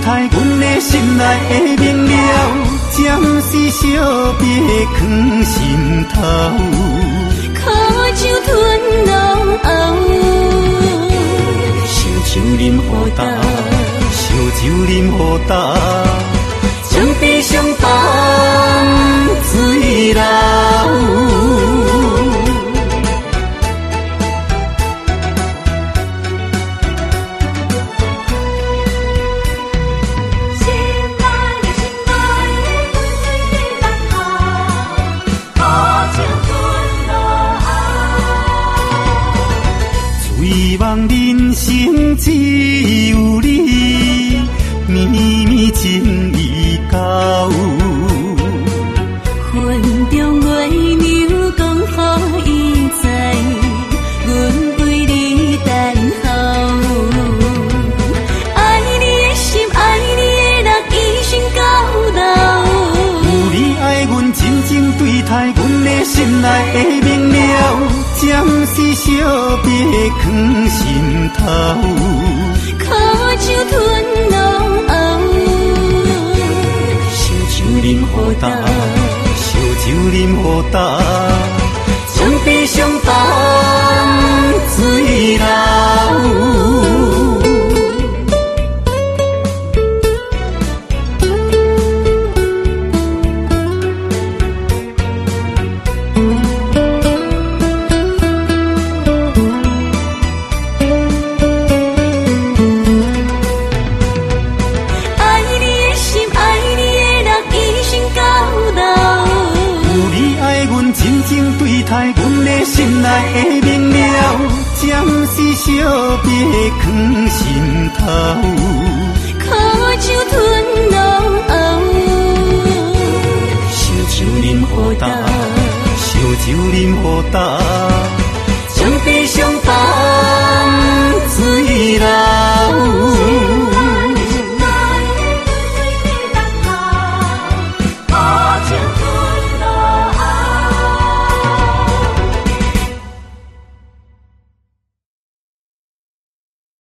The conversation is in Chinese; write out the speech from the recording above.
待阮的心内的明了，暂时惜别藏心头， 苦酒吞落喉， 烧酒啉予干，烧酒啉予干，将悲伤放水流。希望人生只有你，绵绵情意到。 云中月亮讲予伊知，阮为你等候。爱你的心，爱你的人，一生到老。 有你爱阮，真正对待阮的心内的明了，暂时惜别藏心头， 苦酒吞落喉， 烧酒啉予干，烧酒啉予干，将悲伤放水流。真正对待阮的心内的明了，暂时惜别藏心头。